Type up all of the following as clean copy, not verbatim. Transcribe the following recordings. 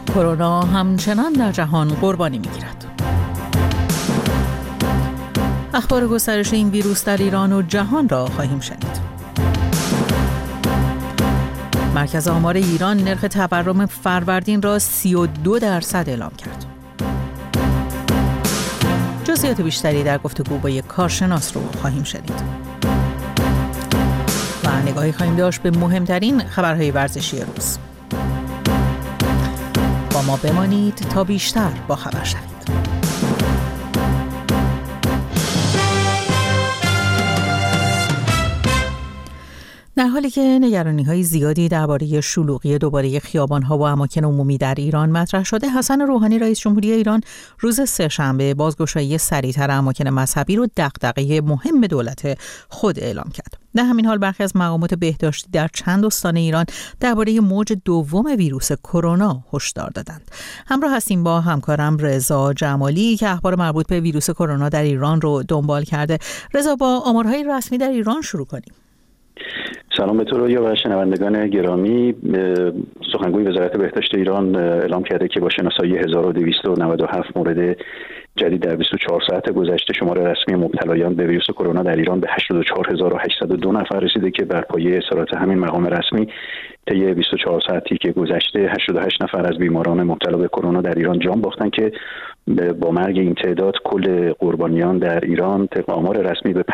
کرونا همچنان در جهان قربانی می‌گیرد. اخبار گسترش این ویروس در ایران و جهان را خواهیم شنید. مرکز آمار ایران نرخ تورم فروردین را 32% اعلام کرد. جزئیات بیشتری در گفتگو با یک کارشناس رو خواهیم شنید. و نگاهی خواهیم داشت به مهمترین خبرهای ورزشی روز. با ما بمانید تا بیشتر با خبر شوید. در حالی که نگرانی‌های زیادی درباره شلوغی دوباره خیابان‌ها و اماکن عمومی در ایران مطرح شده، حسن روحانی رئیس جمهوری ایران روز سه‌شنبه بازگشایی سریع‌تر اماکن مذهبی رو دغدغه مهم دولت خود اعلام کرد. در همین حال برخی از مقامات بهداشتی در چند استان ایران درباره موج دوم ویروس کرونا هشدار دادند. همراه هستیم با همکارم رضا جمالی که اخبار مربوط به ویروس کرونا در ایران رو دنبال کرده. رضا، با آمارهای رسمی در ایران شروع کنیم. سلام به تو رویا و شنوندگان گرامی. سخنگوی وزارت بهداشت ایران اعلام کرده که با شناسایی 1297 مورد جدید در 24 ساعت گذشته شمار رسمی مبتلایان به ویروس کرونا در ایران به 84802 نفر رسیده که بر پایه اصرارات همین مقام رسمی طی 24 ساعتی که گذشته 88 نفر از بیماران مبتلا به کرونا در ایران جان باختن که با مرگ این تعداد کل قربانیان در ایران طبق آمار رسمی به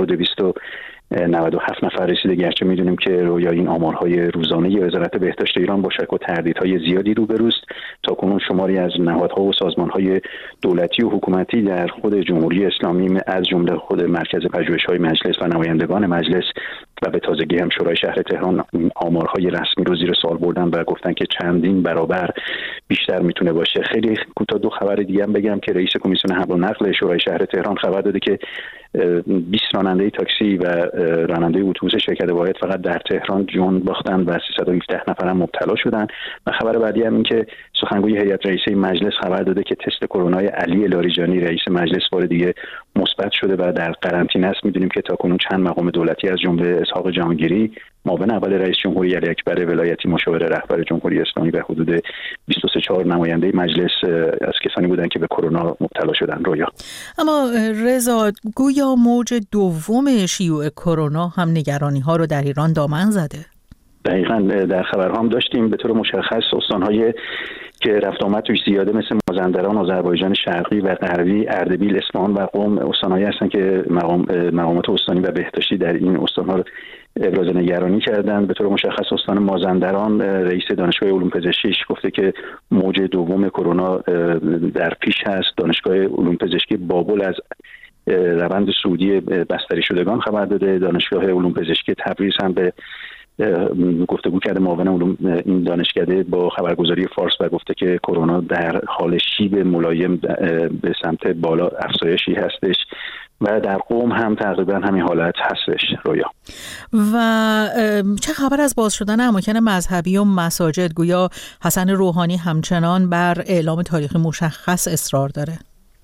5297 نفر رسیده. گرچه میدونیم که رویا این آمارهای روزانه وزارت بهداشت ایران با شک و تردیدهای زیادی روبروست. تاکنون شماری از نهادها و سازمانهای دولتی و حکومتی در خود جمهوری اسلامی از جمله خود مرکز پژوهش‌های مجلس و نمایندگان مجلس و به تازگی هم شورای شهر تهران آمارهای رسمی رو زیر سوال بردن و گفتن که چندین برابر بیشتر میتونه باشه. خیلی کوتاه دو خبر دیگه هم بگم که رئیس کمیسیون حمل و نقل شورای شهر تهران خبر داده که 20 راننده تاکسی و راننده اتوبوس شرکت واحد فقط در تهران جان باختن و 317 نفر هم مبتلا شدن. و خبر بعدی هم این که سخنگوی هیئت رئیسه مجلس خبر داده که تست کرونای علی لاریجانی رئیس مجلس بار دیگه مثبت شده و در قرنطینه است. میدونیم که تاکنون چند مقام دولتی از جمله اسحاق جهانگیری معاون اول رئیس جمهوری علی اکبر ولایتی مشاور رهبر جمهوری اسلامی و حدود 23 نماینده مجلس از کسانی بودند که به کرونا مبتلا شدن. رویا، اما رضا، گویا موج دوم شیوع کرونا هم نگرانی‌ها رو در ایران دامن زده. دقیقاً در خبرها هم داشتیم. به طور مشخص استان‌های که رفت آمد توش زیاده مثل مازندران، آذربایجان شرقی و غربی، اردبیل، اصفهان و قم استان‌هایی هستند که مقامات استانی و بهداشتی در این استان‌ها رو ابراز نگرانی کردند. به طور مشخص استان مازندران رئیس دانشگاه علوم پزشکیش گفته که موج دوم کرونا در پیش هست. دانشگاه علوم پزشکی بابل از روند صعودی بستری شدگان خبر داده. دانشگاه علوم پزشکی تبریز هم به گفتگو کرده معاون علوم این دانشکده با خبرگزاری فارس و گفته که کرونا در حال شیب ملایم به سمت بالا افزایشی هستش و در قم هم تقریبا همین حالت هستش. رویا، و چه خبر از باز شدن اماکن مذهبی و مساجد؟ گویا حسن روحانی همچنان بر اعلام تاریخ مشخص اصرار داره.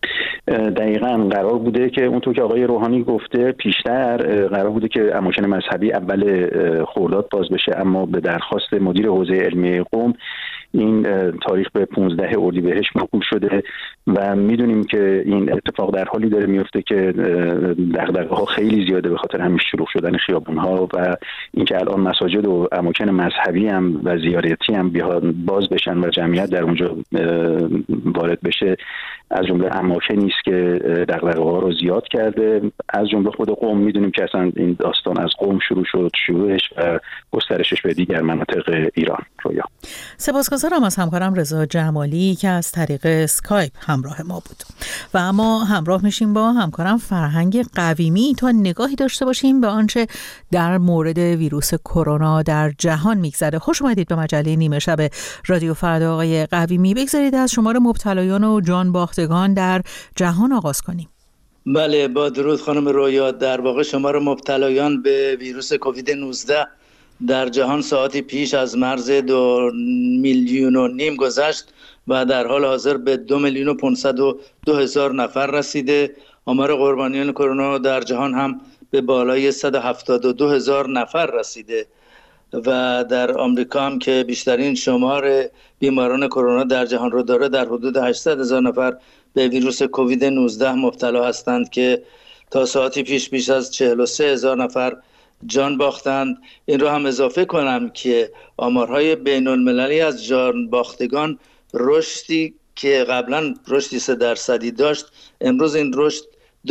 دقیقاً قرار بوده که اونطور که آقای روحانی گفته پیشتر قرار بوده که اماکن مذهبی اول خرداد باز بشه، اما به درخواست مدیر حوزه علمی قم این تاریخ به 15 اردیبهشت موکول شده و میدونیم که این اتفاق در حالی داره میفته که دغدغه‌ها خیلی زیاده به خاطر همین شلوغ شدن خیابون‌ها و اینکه الان مساجد و اماکن مذهبی هم و زیارتی هم باز بشن و جمعیت در اونجا وارد بشه. از جمله اماکنی است که دغدغه‌ها رو زیاد کرده، از جمله خود قم. میدونیم که اصلا این داستان از قم شروع شد، شروعش و گسترشش به دیگر مناطق ایران. رویا، سپاسگزارم از همکارم رضا جمالی که از طریق اسکایپ همراه ما بود. و اما همراه میشیم با همکارم فرهنگ قویمی تا نگاهی داشته باشیم به آنچه در مورد ویروس کرونا در جهان میگذره. خوش اومدید به مجله نیمه شب رادیو فردا آقای قویمی. بگذارید از شمار مبتلایان و جان باختگان در جهان آغاز کنیم. بله، با درود خانم رویا. در واقع شمار مبتلایان به ویروس کووید 19 در جهان ساعتی پیش از مرز 2.5 میلیون گذشت و در حال حاضر به 2,502,000 نفر رسیده. آمار قربانیان کرونا در جهان هم به بالای 172,000 نفر رسیده و در آمریکا هم که بیشترین شمار بیماران کرونا در جهان رو داره، در حدود 800,000 نفر به ویروس کووید 19 مبتلا هستند که تا ساعتی پیش بیش از 43,000 نفر جان باختند. این رو هم اضافه کنم که آمارهای بین المللی از جان باختگان رشدی که قبلا رشدی 3% داشت، امروز این رشد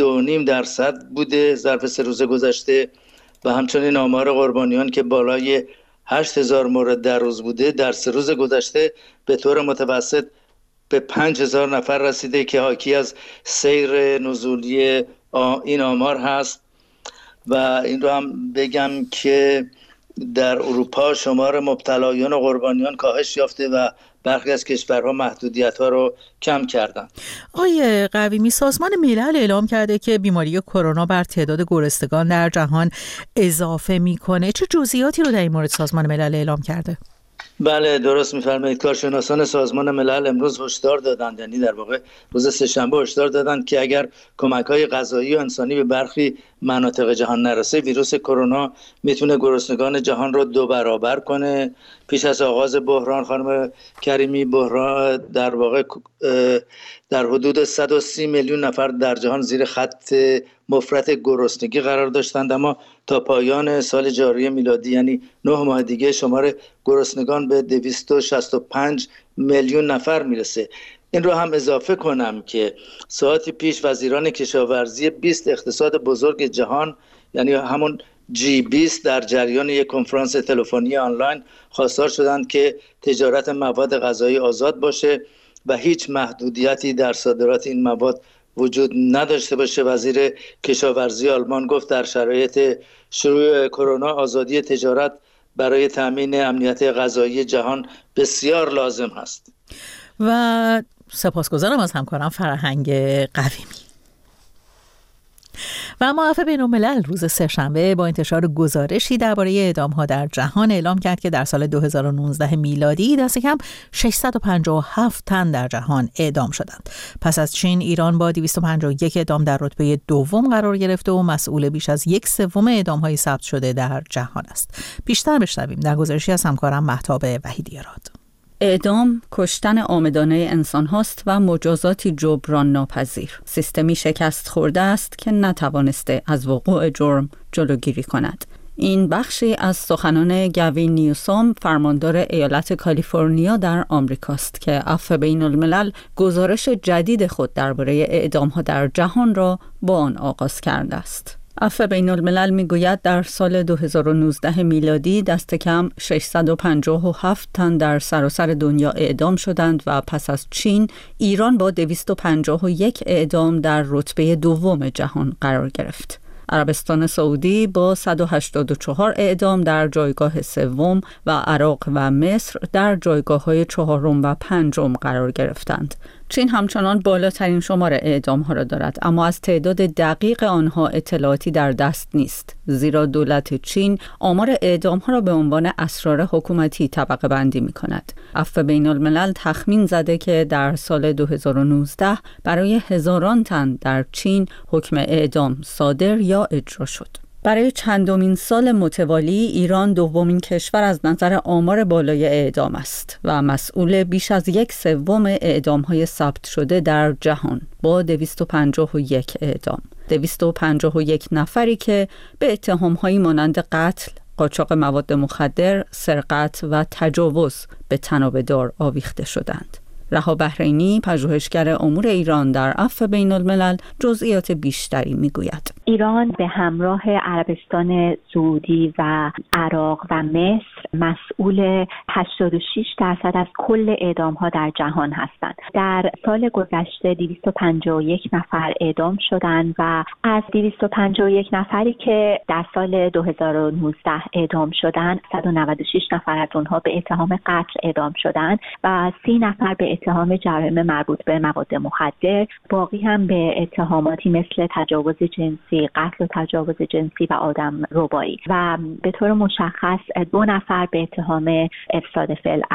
2.5% بوده ظرف 3 روز گذشته و همچنین آمار قربانیان که بالای 8,000 مورد در روز بوده، در 3 روز گذشته به طور متوسط به 5,000 نفر رسیده که حاکی از سیر نزولی این آمار هست. و این رو هم بگم که در اروپا شمار مبتلایان و قربانیان کاهش یافته و برخی از کشورها محدودیت‌ها رو کم کردن. آقای قویمی، سازمان ملل اعلام کرده که بیماری کرونا بر تعداد گرسنگان در جهان اضافه میکنه. چه جزئیاتی رو در این مورد سازمان ملل اعلام کرده؟ بله درست می‌فرمایید. کارشناسان سازمان ملل امروز هشدار دادند، یعنی در واقع روز سه‌شنبه هشدار دادند که اگر کمک‌های غذایی و انسانی به برخی مناطق جهان نرسه، ویروس کرونا میتونه گرسنگان جهان رو 2 برابر کنه. پیش از آغاز بحران خانم کریمی، بحران در واقع در حدود 130 میلیون نفر در جهان زیر خط مفرط گرسنگی قرار داشتند، اما تا پایان سال جاری میلادی یعنی 9 ماه دیگه شمار گرسنگان به 265 میلیون نفر میرسه. این رو هم اضافه کنم که ساعتی پیش وزیران کشاورزی 20 اقتصاد بزرگ جهان یعنی همون G20 در جریان یک کنفرانس تلفنی آنلاین خواستار شدند که تجارت مواد غذایی آزاد باشه و هیچ محدودیتی در صادرات این مواد وجود نداشته باشه. وزیر کشاورزی آلمان گفت در شرایط شروع کرونا آزادی تجارت برای تامین امنیت غذایی جهان بسیار لازم هست. و سپاسگزارم از همکارم فرهنگ قویمی. و معافی بین‌الملل روز سه‌شنبه با انتشار گزارشی درباره اعدام‌ها در جهان اعلام کرد که در سال 2019 میلادی دست کم 657 تن در جهان اعدام شدند. پس از چین، ایران با 251 اعدام در رتبه دوم قرار گرفته و مسئول بیش از 1/3 اعدام‌های ثبت شده در جهان است. بیشتر بشنویم در گزارشی از همکارم مهتاب وحیدی‌راد. اعدام کشتن عامدانه انسان هاست و مجازاتی جبران ناپذیر. سیستمی شکست خورده است که نتوانسته از وقوع جرم جلوگیری کند. این بخشی از سخنان گوین نیوسوم، فرماندار ایالت کالیفرنیا در آمریکاست که عفو بین الملل گزارش جدید خود درباره اعدام‌ها در جهان را با آن آغاز کرده است. عفو بین الملل میگوید در سال 2019 میلادی دست کم 657 تن در سراسر دنیا اعدام شدند و پس از چین، ایران با 251 اعدام در رتبه دوم جهان قرار گرفت. عربستان سعودی با 184 اعدام در جایگاه سوم و عراق و مصر در جایگاه‌های 4 و 5 قرار گرفتند. چین همچنان بالاترین شمار اعدام‌ها را دارد، اما از تعداد دقیق آنها اطلاعاتی در دست نیست، زیرا دولت چین آمار اعدام‌ها را به عنوان اسرار حکومتی طبقه بندی می‌کند. عفو بین الملل تخمین زده که در سال 2019 برای هزاران تن در چین حکم اعدام صادر یا اجرا شد. برای چندمین سال متوالی ایران دومین کشور از نظر آمار بالای اعدام است و مسئول بیش از 1/3 اعدام‌های ثبت شده در جهان با 251 اعدام. 251 نفری که به اتهام‌هایی مانند قتل، قاچاق مواد مخدر، سرقت و تجاوز به تنابه‌دار آویخته شدند. رها بحرینی، پژوهشگر امور ایران در عفو بین الملل، جزئیات بیشتری میگوید. ایران به همراه عربستان سعودی و عراق و مصر مسئول 86% از کل اعدام‌ها در جهان هستند. در سال گذشته 251 نفر اعدام شدند و از 251 نفری که در سال 2019 اعدام شدند، 196 نفر از اونها به اتهام قتل اعدام شدند و 30 نفر به اتهام جرایم مربوط به مواد مخدر، باقی هم به اتهاماتی مثل تجاوز جنسی، قتل و تجاوز جنسی و آدم ربایی و به طور مشخص 2 نفر به اتهام افساد فعل عدل.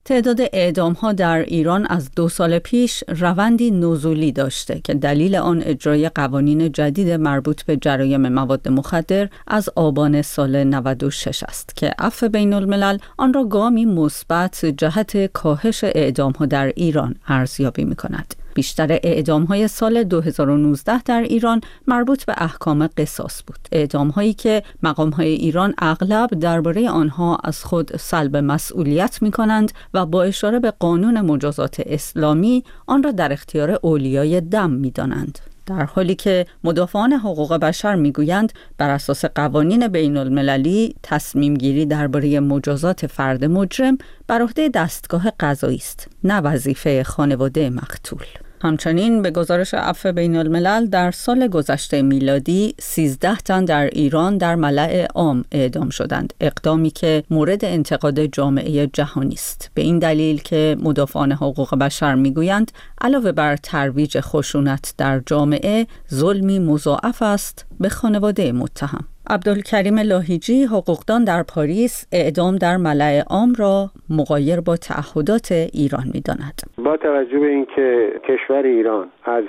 تعداد اعدام‌ها در ایران از 2 سال پیش روندی نزولی داشته که دلیل آن اجرای قوانین جدید مربوط به جرایم مواد مخدر از آبان سال 96 است که عفو بین الملل آن را گامی مثبت جهت کاهش اعدام‌ها در ایران ارزیابی می‌کند. بیشتر اعدام‌های سال 2019 در ایران مربوط به احکام قصاص بود. اعدام‌هایی که مقام‌های ایران اغلب درباره آنها از خود سلب مسئولیت می‌کنند و با اشاره به قانون مجازات اسلامی آن را در اختیار اولیای دم می‌دانند. در حالی که مدافعان حقوق بشر میگویند بر اساس قوانین بین المللی تصمیم گیری درباره مجازات فرد مجرم بر عهده دستگاه قضایی است، نه وظیفه خانواده مقتول. همچنین به گزارش عفو بین الملل در سال گذشته میلادی 13 تن در ایران در ملأ عام اعدام شدند، اقدامی که مورد انتقاد جامعه جهانی است، به این دلیل که مدافعان حقوق بشر میگویند علاوه بر ترویج خشونت در جامعه، ظلمی مضاعف است به خانواده متهم. عبدالکریم لاهیجی، حقوقدان در پاریس، اعدام در ملأ عام را مغایر با تعهدات ایران می‌داند. با توجه به اینکه کشور ایران از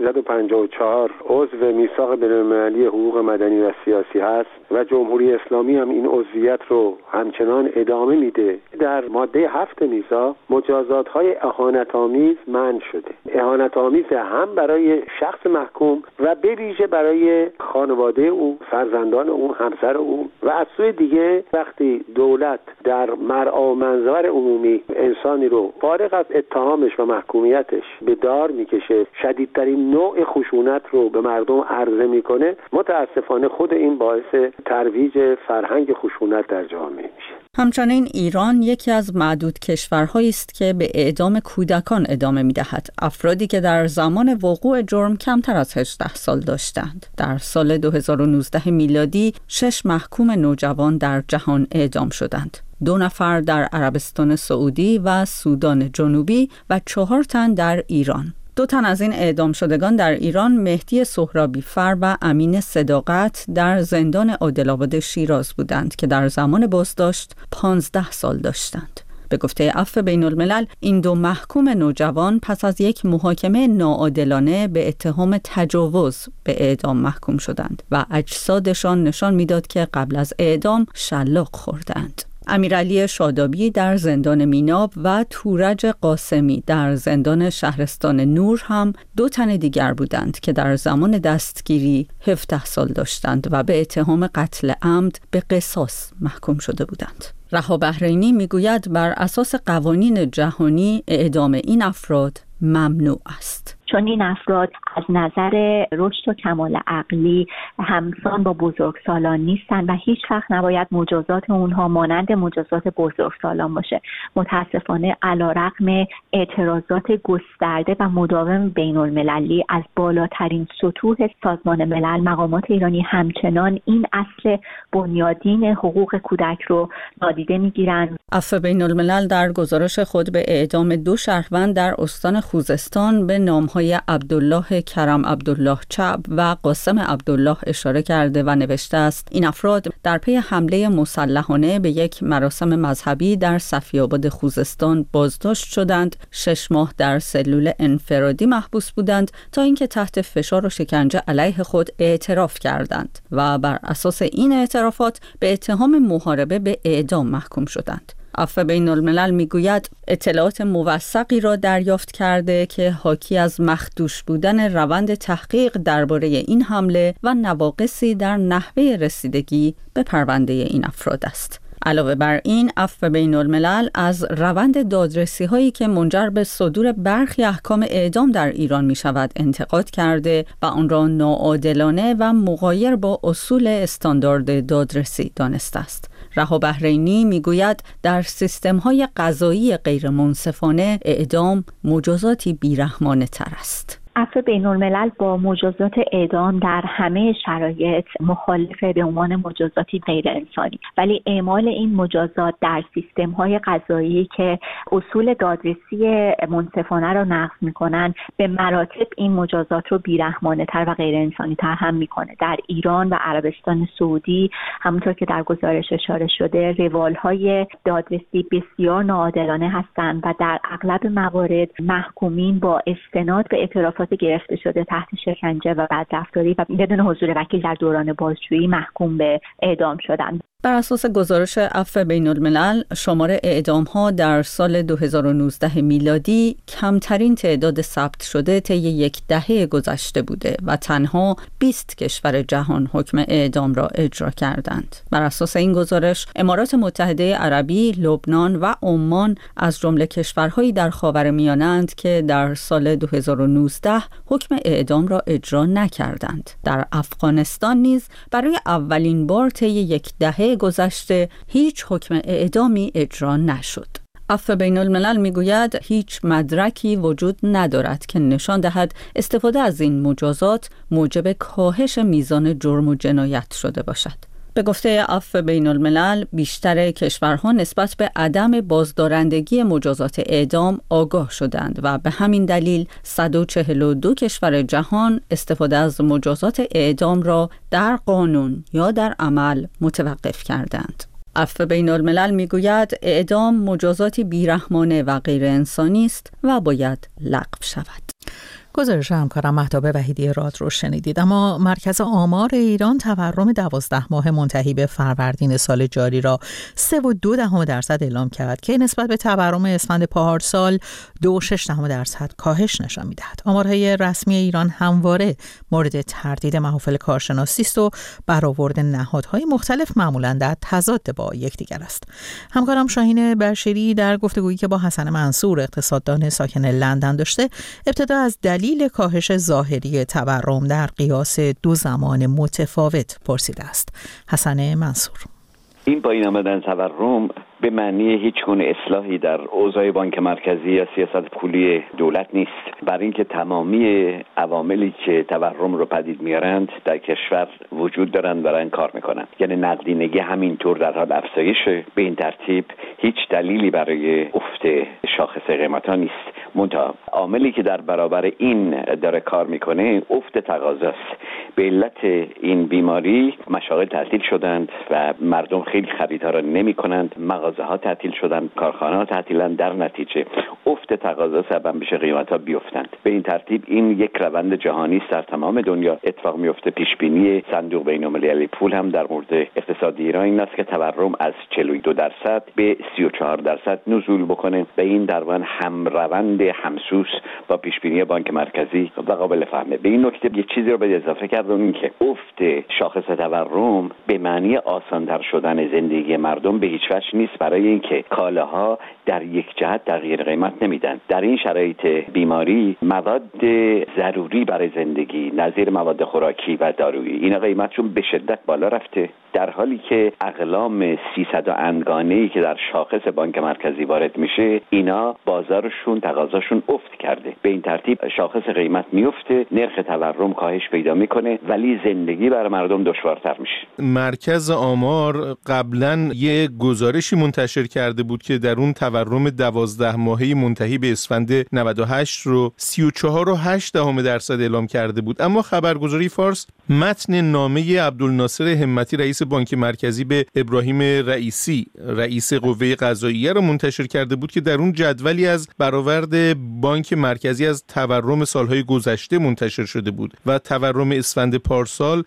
1354 عضو میثاق بین‌المللی حقوق مدنی و سیاسی هست و جمهوری اسلامی هم این عضویت رو همچنان ادامه میده، در ماده 7 میثاق مجازات‌های اهانت‌آمیز منع شده. اهانت‌آمیز هم برای شخص محکوم و به ویژه برای خانواده او، فرزندان او، همسر او، و از سوی دیگه وقتی دولت در مرعا و منظر عمومی انسانی رو فارغ از اتهامش و محکومیتش به دار میکشه، شدیدترین نوع خشونت رو به مردم عرضه میکنه، متاسفانه خود این باعث ترویج فرهنگ خشونت در جامعه میشه. همچنین ایران یکی از معدود کشورهایی است که به اعدام کودکان ادامه می‌دهد، افرادی که در زمان وقوع جرم کمتر از 18 سال داشتند. در سال 2019 میلادی 6 محکوم نوجوان در جهان اعدام شدند. 2 نفر در عربستان سعودی و سودان جنوبی و 4 تن در ایران. 2 تن از این اعدام شدگان در ایران مهدی سهرابی فر و امین صداقت در زندان عادل‌آباد شیراز بودند که در زمان بازداشت 15 سال داشتند. به گفته عفو بین الملل این 2 محکوم نوجوان پس از یک محاکمه ناعادلانه به اتهام تجاوز به اعدام محکوم شدند و اجسادشان نشان میداد که قبل از اعدام شلاق خوردند. امیرعلی شادابی در زندان میناب و تورج قاسمی در زندان شهرستان نور هم 2 تن دیگر بودند که در زمان دستگیری 17 سال داشتند و به اتهام قتل عمد به قصاص محکوم شده بودند. رها بحرینی میگوید بر اساس قوانین جهانی اعدام این افراد ممنوع است. چون این افراد از نظر رشد و کمال عقلی همسان با بزرگسالان نیستند و هیچ وقت نباید مجازات اونها مانند مجازات بزرگسالان باشه. متاسفانه علیرغم اعتراضات گسترده و مداوم بین المللی از بالاترین سطوح سازمان ملل، مقامات ایرانی همچنان این اصل بنیادین حقوق کودک رو نادیده میگیرند. عفو بین الملل در گزارش خود به اعدام 2 شهروند در استان خوزستان به نام‌های عبدالله کرم عبدالله چعب و قاسم عبدالله اشاره کرده و نوشته است این افراد در پی حمله مسلحانه به یک مراسم مذهبی در صفی‌آباد خوزستان بازداشت شدند. 6 ماه در سلول انفرادی محبوس بودند تا اینکه تحت فشار و شکنجه علیه خود اعتراف کردند و بر اساس این اعترافات به اتهام محاربه به اعدام محکوم شدند. عفو بین الملل میگوید اطلاعات موثقی را دریافت کرده که حاکی از مخدوش بودن روند تحقیق درباره این حمله و نواقصی در نحوه رسیدگی به پرونده این افراد است. علاوه بر این، عفو بین الملل از روند دادرسی هایی که منجر به صدور برخی احکام اعدام در ایران می شود انتقاد کرده و آن را ناعادلانه و مغایر با اصول استاندارد دادرسی دانسته است. رها بحرینی میگوید در سیستم‌های قضایی غیر منصفانه اعدام مجازاتی بیرحمانه تر است. عفو بین‌الملل با مجازات اعدام در همه شرایط مخالفه به عنوان مجازاتی غیر انسانی، ولی اعمال این مجازات در سیستم‌های قضایی که اصول دادرسی منصفانه را نقض می‌کنند به مراتب این مجازات رو بی‌رحمانه‌تر و غیر انسانی‌تر هم می‌کنه. در ایران و عربستان سعودی همونطور که در گزارش اشاره شده روال‌های دادرسی بسیار ناعادلانه هستند و در اغلب موارد محکومین با استناد به اعترافات گرفته شده تحت شکنجه و بدرفتاری و بدون حضور وکیل در دوران بازجویی محکوم به اعدام شدند. بر اساس گزارش عفو بین‌الملل، شمار اعدام‌ها در سال 2019 میلادی کمترین تعداد ثبت شده طی یک دهه گذشته بوده و تنها 20 کشور جهان حکم اعدام را اجرا کردند. بر اساس این گزارش، امارات متحده عربی، لبنان و عمان از جمله کشورهایی در خاورمیانه‌اند که در سال 2019 حکم اعدام را اجرا نکردند. در افغانستان نیز برای اولین بار طی یک دهه گذشته هیچ حکم اعدامی اجرا نشد. عفو بین‌الملل میگوید هیچ مدرکی وجود ندارد که نشان دهد استفاده از این مجازات موجب کاهش میزان جرم و جنایت شده باشد. به گفته عفو بین‌الملل، بیشتر کشورها نسبت به عدم بازدارندگی مجازات اعدام آگاه شدند و به همین دلیل 142 کشور جهان استفاده از مجازات اعدام را در قانون یا در عمل متوقف کردند. عفو بین‌الملل میگوید اعدام مجازاتی بیرحمانه و غیر انسانی است و باید لغو شود. گزارش همکارم مهتاب وحیدی راد رو شنیدید. اما مرکز آمار ایران تورم 12 ماه منتهی به فروردین سال جاری را 3.2% اعلام کرد که نسبت به تورم اسفند پارسال 2.6% کاهش نشان می‌دهد. آمارهای رسمی ایران همواره مورد تردید محافل کارشناسی است و برآورد نهادهای مختلف معمولاً در تضاد با یکدیگر است. همکارم شاهین بشیری در گفتگویی که با حسن منصور اقتصاددان ساکن لندن داشته، ابتدا از دلیل کاهش ظاهری تورم در قیاس دو زمان متفاوت پرسیده است. حسن منصور: این پایین آمدن تورم به معنی هیچ گونه اصلاحی در اوضاع بانک مرکزی یا سیاست پولی دولت نیست، برای اینکه تمامی عواملی که تورم رو پدید میارند در کشور وجود دارند و دارن کار میکنن. یعنی نقدینگی همینطور در حال افزایشه. به این ترتیب هیچ دلیلی برای افت شاخص قیمتا نیست. منتها عاملی که در برابر این داره کار میکنه افت تقاضاست. به علت این بیماری مشاغل تعطیل شدند و مردم خیلی خریدها را نمیکنند، مغازه ها تعطیل شدند، کارخانه ها تعطیلند، در نتیجه افت تقاضا سبب میشه قیمت ها بیفتند. به این ترتیب این یک روند جهانی است، در تمام دنیا اتفاق میفته. پیش بینی صندوق بین‌المللی پول هم در مورد اقتصاد ایران این است که تورم از 42% به 34% نزول بکنه و این در واقع هم روند همسوس با پیش بینی بانک مرکزی و قابل فهمه. به این نکته یه چیزی رو به اضافه کردم، این که افت شاخص تورم به معنی آسان‌تر شدن زندگی مردم به هیچ وجه نیست، برای اینکه کالاها در یک جهت تغییر قیمت نمیدن. در این شرایط بیماری مواد ضروری برای زندگی نظیر مواد خوراکی و دارویی اینا قیمتشون به شدت بالا رفته، در حالی که اقلام 300 اندگانه‌ای که در شاخص بانک مرکزی وارد میشه اینا بازارشون تقاضاشون افت کرده. به این ترتیب شاخص قیمت میفته، نرخ تورم کاهش پیدا میکنه، ولی زندگی برای مردم دشوارتر میشه. مرکز آمار قبلا یه گزارشی منتشر کرده بود که در اون تورم 12 ماهه منتهی به اسفند 98 رو 34.8% اعلام کرده بود. اما خبرگزاری فارس متن نامه عبدالناصر همتی رئیس بانک مرکزی به ابراهیم رئیسی رئیس قوه قضاییه رو منتشر کرده بود که در اون جدولی از برآورد بانک مرکزی از تورم سالهای گذشته منتشر شده بود و تورم اسفند پارسال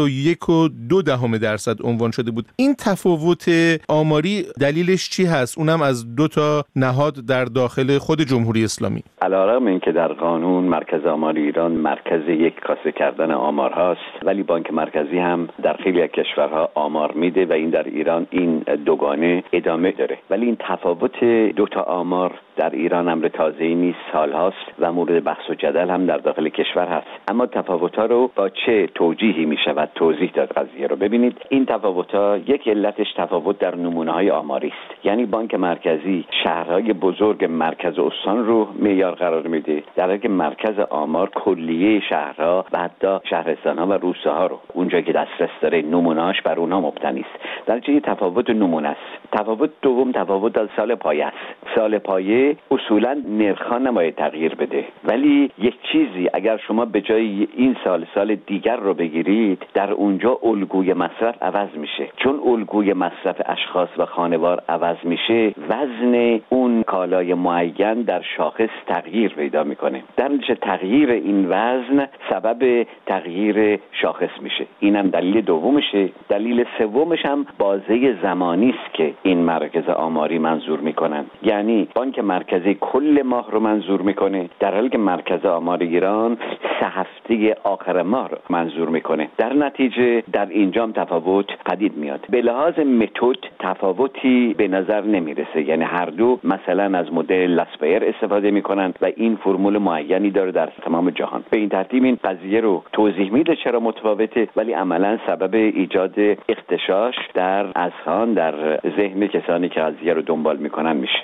41.2% عنوان شده بود. این تفاوت آماری دلیلش چی هست؟ اونم از دو تا نهاد در داخل خود جمهوری اسلامی. علیرغم اینکه در قانون مرکز آمار ایران مرکز یک کاسه کردن آمار هاست، ولی بانک مرکزی هم در خیلی از کشورها آمار میده و این در ایران این دوگانه ادامه داره. ولی این تفاوت دو تا آمار در ایران امر تازه واقعی نیست، سالهاست و مورد بحث و جدل هم در داخل کشور هست. اما تفاوت‌ها رو با چه توجیهی می‌شود توضیح داد قضیه رو؟ ببینید این تفاوت‌ها یک علتش تفاوت در نمونه‌های آماری است. یعنی بانک مرکزی شهرهای بزرگ مرکز استان رو معیار قرار میده، در حالی که مرکز آمار کلیه شهرها و حتی شهرستان‌ها و روستاها رو اونجایی که دسترس داره نمونه‌اش بر اونها مبتنی است. در نتیجه تفاوت نمونه است. تفاوت دوم تفاوت در سال پایه است. سال پایه اصولاً نرخ‌ها نباید تغییر بده، ولی یک چیزی اگر شما به جای این سال دیگر رو بگیرید، در اونجا الگوی مصرف عوض میشه. چون الگوی مصرف اشخاص و خانوار عوض میشه، وزن اون کالای معین در شاخص تغییر پیدا میکنه. در نتیجه تغییر این وزن سبب تغییر شاخص میشه. اینم دلیل دومشه. دلیل سومش هم بازه زمانی است که این مراکز آماری منظور میکنن. یعنی بانک مرکزی کل ماه رو منظور میکنه، در حالی که مرکز آمار ایران 3 هفته آخر ماه رو منظور میکنه. در نتیجه در اینجام تفاوت پدید میاد. به لحاظ متد تفاوتی به نظر نمیرسه. یعنی هر دو مثلا از مدل لاسپایر استفاده میکنن و این فرمول معینی داره در تمام جهان. به این ترتیب این قضیه رو توضیح میده چرا متفاوته، ولی عملا سبب ایجاد اغتشاش در اذهان، در ذهن کسانی که قضیه رو دنبال میکنن میشه.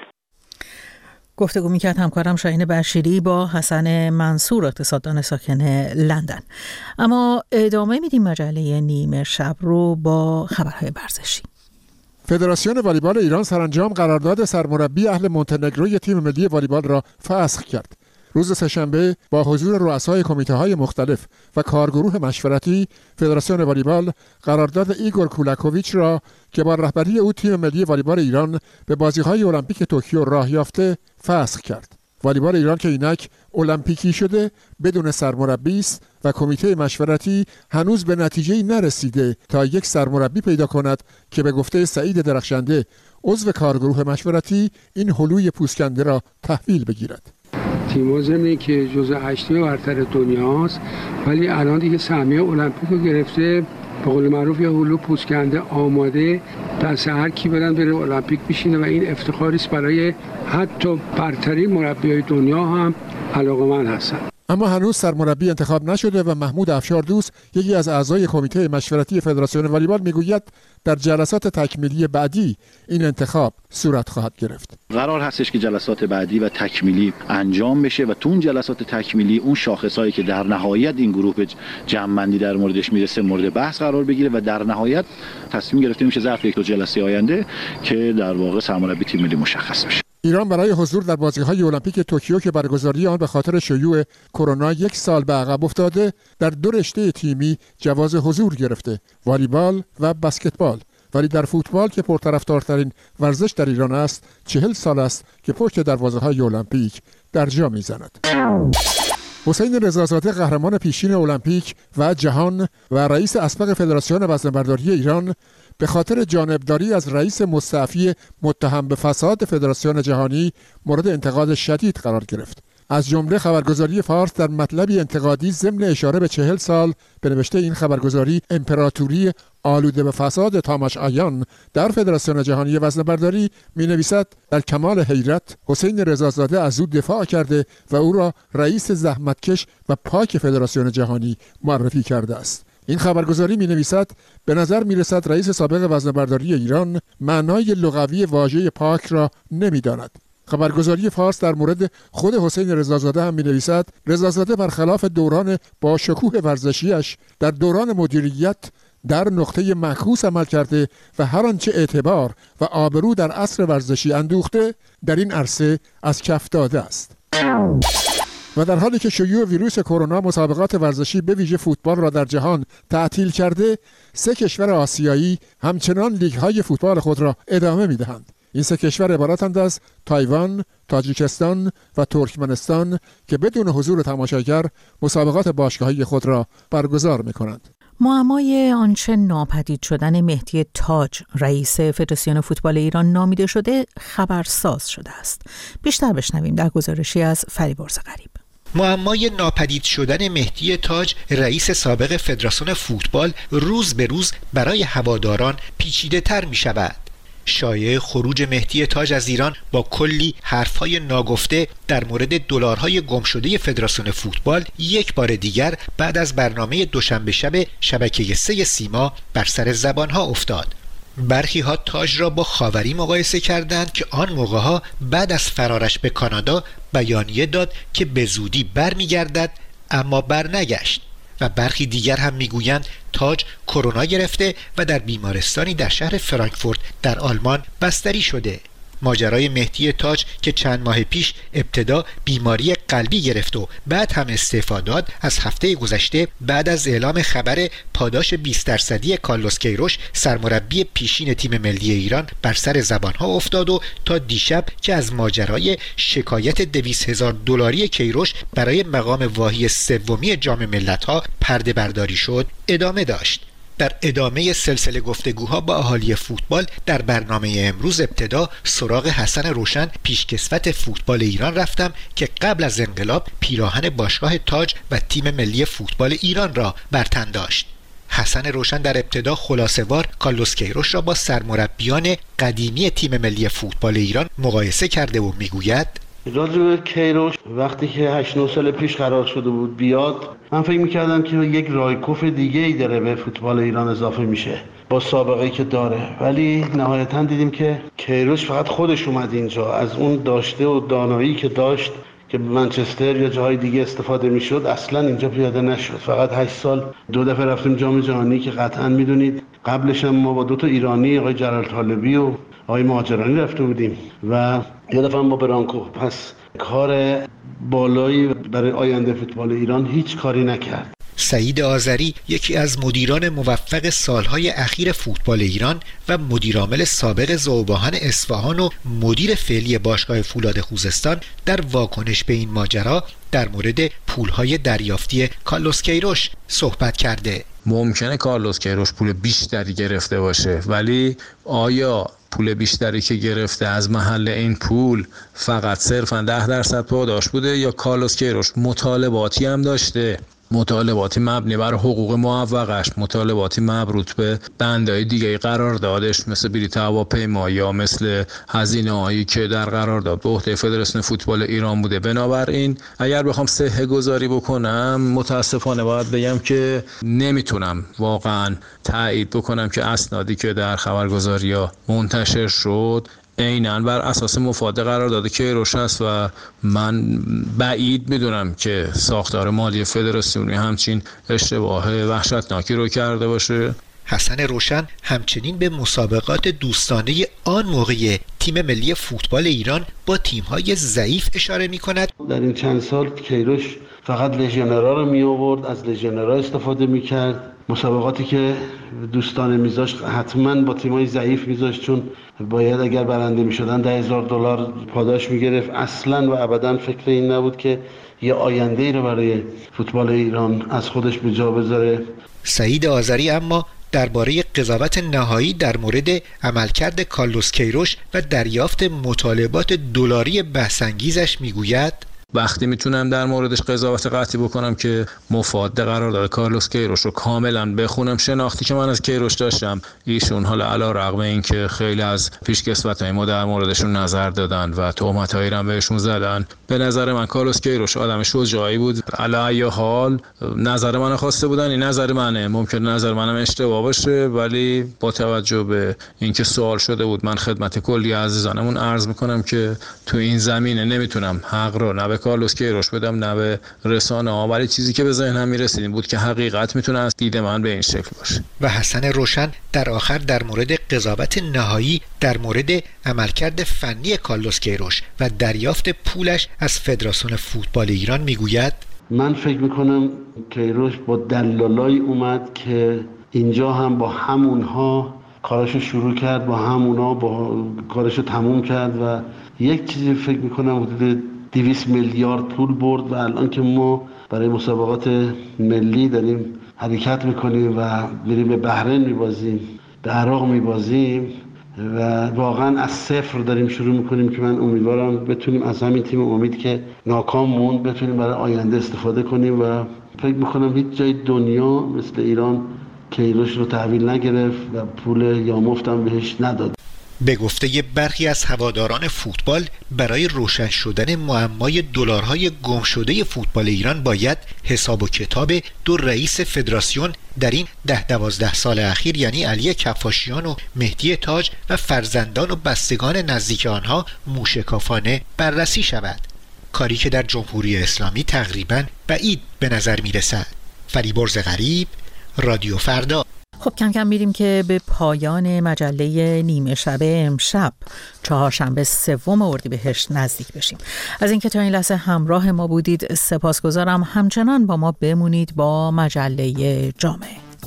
گفتگو میکرد همکارم شاهین بشیری با حسن منصور، اقتصاددان ساکن لندن. اما ادامه میدیم مجله نیمه شب رو با خبرهای ورزشی. فدراسیون والیبال ایران سرانجام قرارداد سرمربی اهل مونتنگروی تیم ملی والیبال را فسخ کرد. روز سه‌شنبه با حضور رؤسای کمیته‌های مختلف و کارگروه مشورتی، فدراسیون والیبال قرارداد ایگور کولاکوویچ را که با رهبری او تیم ملی والیبال ایران به بازی‌های المپیک توکیو راه یافته فسخ کرد. والیبال ایران که اینک المپیکی شده بدون سرمربی است و کمیته مشورتی هنوز به نتیجه‌ای نرسیده تا یک سرمربی پیدا کند که به گفته سعید درخشنده عضو کارگروه مشورتی این هلوی پوسکنده را تحویل بگیرد. تیم ضمن که جزو 8 برتر دنیاست، ولی الان دیگه سهمیه المپیک رو گرفته، به قول معروف یه هلو پوسکنده آماده دست هر کی برن بره المپیک بشینه و این افتخاری است برای حتی برترین مربیای دنیا هم علاقه‌مند هستن. اما هنوز سرمربی انتخاب نشده و محمود افشاردوست، یکی از اعضای کمیته مشورتی فدراسیون والیبال، میگوید در جلسات تکمیلی بعدی این انتخاب صورت خواهد گرفت. قرار هستش که جلسات بعدی و تکمیلی انجام بشه و تو اون جلسات تکمیلی اون شاخصایی که در نهایت این گروه به جمع‌بندی در موردش میرسه مورد بحث قرار بگیره و در نهایت تصمیم گرفته میشه ظرف 1-2 جلسه آینده که در واقع سرمربی تیم ملی مشخص بشه. ایران برای حضور در بازی‌های المپیک توکیو که برگزاری آن به خاطر شیوع کرونا 1 سال به عقب افتاده، در 2 رشته تیمی جواز حضور گرفته: والیبال و بسکتبال. ولی در فوتبال که پرطرفدارترین ورزش در ایران است، 40 سال است که پشت دروازه‌های المپیک در جا می‌زند. حسین رضازاده، قهرمان پیشین المپیک و جهان و رئیس اسبق فدراسیون وزنه‌برداری ایران، به خاطر جانبداری از رئیس مستعفی متهم به فساد فدراسیون جهانی مورد انتقاد شدید قرار گرفت. از جمله خبرگزاری فارس در مطلبی انتقادی ضمن اشاره به 40 سال به نوشته این خبرگزاری امپراتوری آلوده به فساد تاماش آیان در فدراسیون جهانی وزنه‌برداری می‌نویسد در کمال حیرت حسین رضازاده از او دفاع کرده و او را رئیس زحمتکش و پاک فدراسیون جهانی معرفی کرده است. این خبرگزاری می‌نویسد به نظر می‌رسد رئیس سابق وزنه‌برداری ایران معنای لغوی واژه پاک را نمی‌داند. خبرگزاری فارس در مورد خود حسین رضازاده هم می‌نویسد رضازاده برخلاف دوران با شکوه ورزشیش در دوران مدیریت در نقطه معکوس عمل کرده و هر آنچه اعتبار و آبرو در عصر ورزشی اندوخته در این عرصه از کف داده است. و در حالی که شیوع ویروس کرونا مسابقات ورزشی به ویژه فوتبال را در جهان تعطیل کرده، 3 کشور آسیایی همچنان لیگ‌های فوتبال خود را ادامه می‌دهند. این 3 کشور عبارتند از تایوان، تاجیکستان و ترکمنستان که بدون حضور تماشاگر مسابقات باشگاهی خود را برگزار می‌کنند. معمای آنچه ناپدید شدن مهدی تاج، رئیس فدراسیون فوتبال ایران نامیده شده، خبرساز شده است. بیشتر بشنویم در گزارشی از فریبرز غریب. معمای ناپدید شدن مهدی تاج، رئیس سابق فدراسیون فوتبال، روز به روز برای هواداران پیچیده تر می شود. شایعه خروج مهدی تاج از ایران با کلی حرفهای ناگفته در مورد دلارهای گم شده فدراسیون فوتبال یک بار دیگر بعد از برنامه دوشنبه شب شبکه 3 سیما بر سر زبانها افتاد. برخی ها تاج را با خاوری مقایسه کردند که آن موقعها بعد از فرارش به کانادا بیانیه داد که به زودی برمیگردد، اما برنگشت. و برخی دیگر هم میگویند تاج کرونا گرفته و در بیمارستانی در شهر فرانکفورت در آلمان بستری شده. ماجرای مهدی تاج که چند ماه پیش ابتدا بیماری قلبی گرفت و بعد هم استعفا داد، از هفته گذشته بعد از اعلام خبر پاداش 20% کارلوس کیروش سرمربی پیشین تیم ملی ایران بر سر زبانها افتاد و تا دیشب که از ماجرای شکایت 200,000 دلاری کیروش برای مقام واهی سومی جام ملت‌ها پرده برداری شد ادامه داشت. در ادامه سلسله گفتگوها با اهالی فوتبال در برنامه امروز ابتدا سراغ حسن روشن پیشکسوت فوتبال ایران رفتم که قبل از انقلاب پیراهن باشگاه تاج و تیم ملی فوتبال ایران را بر تن داشت. حسن روشن در ابتدا خلاصه‌وار کارلوس کیروش را با سرمربیان قدیمی تیم ملی فوتبال ایران مقایسه کرده و میگوید راجع به کیروش وقتی که 8-9 سال پیش قرار شده بود بیاد، من فکر میکردم که یک رایکوف دیگه ای داره به فوتبال ایران اضافه میشه با سابقه‌ای که داره، ولی نهایتاً دیدیم که کیروش فقط خودش اومد اینجا، از اون داشته و دانایی که داشت که منچستر یا جاهای دیگه استفاده میشد اصلا اینجا پیاده نشد. فقط 8 سال 2 دفعه رفتیم جام جهانی که قطعاً میدونید، قبلش هم ما با 2 تا ایرانی، آقای جلال طالبی و آقای مهاجرانی رفته بودیم و یه دفعه ما برانکو. پس کار بالایی برای آینده فوتبال ایران هیچ کاری نکرد. سعید آذری یکی از مدیران موفق سالهای اخیر فوتبال ایران و مدیرعامل سابق ذوباهن اصفهان و مدیر فعلی باشگاه فولاد خوزستان در واکنش به این ماجرا در مورد پولهای دریافتی کارلوس کیروش صحبت کرده. ممکنه کارلوس کیروش پول بیشتری گرفته باشه، ولی آیا پول بیشتری که گرفته از محل این پول فقط صرفاً 10% پاداش بوده یا کارلوس کیروش مطالباتی هم داشته؟ مطالباتی مبنی بر حقوق معوقش، مطالباتی مربوط به بندهای دیگه قراردادش مثل بلیط هواپیما یا مثل هزینه‌هایی که در قرارداد به عهده فدراسیون فوتبال ایران بوده. بنابراین اگر بخوام صحه گذاری بکنم، متاسفانه باید بگم که نمیتونم واقعا تایید بکنم که اسنادی که در خبرگزاری‌ها منتشر شد عیناً بر اساس مفاد قرارداد کیروش است و من بعید میدونم که ساختار مالی فدراسیونی همچین اشتباه وحشتناکی رو کرده باشه. حسن روشن همچنین به مسابقات دوستانه آن موقع تیم ملی فوتبال ایران با تیم‌های ضعیف اشاره می‌کند. در این چند سال کیروش فقط لژیونرها رو می آورد، از لژیونرها استفاده می‌کرد. مسابقاتی که دوستانه میذاشت حتما با تیم‌های ضعیف میذاشت، چون باید اگر برنده میشدن $10,000 پاداش میگرفت. اصلا و ابدا فکر این نبود که یه آینده‌ای رو برای فوتبال ایران از خودش به جا بذاره. سعید آذری اما درباره قضاوت نهایی در مورد عملکرد کارلوس کیروش و دریافت مطالبات دلاری بحث‌انگیزش میگوید وقتی میتونم در موردش قضاوت قطعی بکنم که مفاد قرارداد کارلوس کیروش رو کاملا بخونم، شناختی که من از کیروش داشتم، ایشون حالا علی رغم این که خیلی از پیشکسوتای ما در موردشون نظر دادن و تهمتایی رو بهشون زدن، به نظر من کارلوس کیروش آدم شجاعی بود. علی ای حال نظر منو خواسته بودن، این نظر منه، ممکن نظر منم اشتباه باشه، ولی با توجه به اینکه سوال شده بود، من خدمت کلی عزیزانمون عرض میکنم که تو این زمینه نمیتونم حق رو نه به کارلوس کیروش بدم نه به رسانه‌ها، ولی چیزی که به ذهنم میرسید این بود که حقیقت میتونه از دید من به این شکل باشه. و حسن روشن در آخر در مورد قضاوت نهایی در مورد عملکرد فنی کارلوس کیروش و دریافت پولش از فدراسیون فوتبال ایران میگوید من فکر میکنم کیروش با دلالای اومد که اینجا هم با همونها کارشو شروع کرد، با همونا با کارشو تموم کرد و یک چیزی فکر میکنم حدود 200 میلیارد پول برد و الان که ما برای مسابقات ملی داریم حرکت میکنیم و میریم به بحرین میبازیم، به عراق میبازیم و واقعا از صفر داریم شروع میکنیم که من امیدوارم بتونیم از همین تیم امید که ناکام موند بتونیم برای آینده استفاده کنیم و فکر میکنم هیچ جای دنیا مثل ایران کیروش رو تحویل نگرفت و پول یامفت هم بهش نداد. به گفته برخی از هواداران فوتبال، برای روشن شدن معمای دلارهای گم شده فوتبال ایران باید حساب و کتاب دو رئیس فدراسیون در این 10-12 سال اخیر، یعنی علی کفاشیان و مهدی تاج و فرزندان و بستگان نزدیک آنها موشکافانه بررسی شود، کاری که در جمهوری اسلامی تقریباً بعید به نظر میرسد. فریبرز غریب، رادیو فردا. خب کم کم میریم که به پایان مجله نیمه شبه امشب چهارشنبه 3 اردیبهشت نزدیک بشیم. از اینکه تا این لحظه همراه ما بودید سپاسگزارم. همچنان با ما بمونید با مجله جامعه.